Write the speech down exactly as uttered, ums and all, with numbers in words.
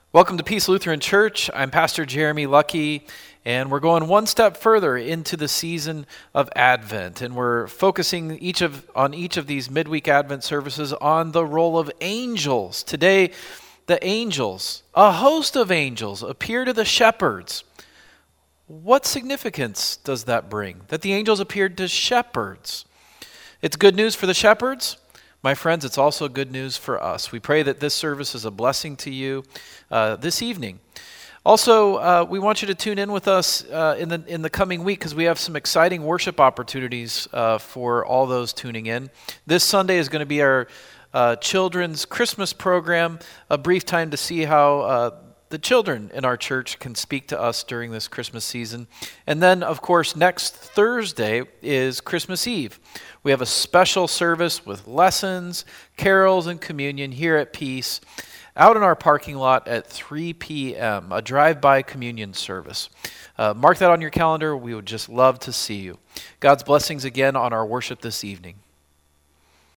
Welcome to Peace Lutheran Church. I'm Pastor Jeremy Lucky, and we're going one step further into the season of Advent, and we're focusing each of on each of these midweek Advent services on the role of angels. Today, the angels, a host of angels, appear to the shepherds. What significance does that bring, that the angels appeared to shepherds? It's good news for the shepherds. My friends, it's also good news for us. We pray that this service is a blessing to you uh, this evening. Also, uh, we want you to tune in with us uh, in the in the coming week because we have some exciting worship opportunities uh, for all those tuning in. This Sunday is going to be our uh, children's Christmas program, a brief time to see how uh, the children in our church can speak to us during this Christmas season. And then, of course, next Thursday is Christmas Eve. We have a special service with lessons, carols, and communion here at Peace out in our parking lot at three p.m., a drive-by communion service. Uh, mark that on your calendar. We would just love to see you. God's blessings again on our worship this evening.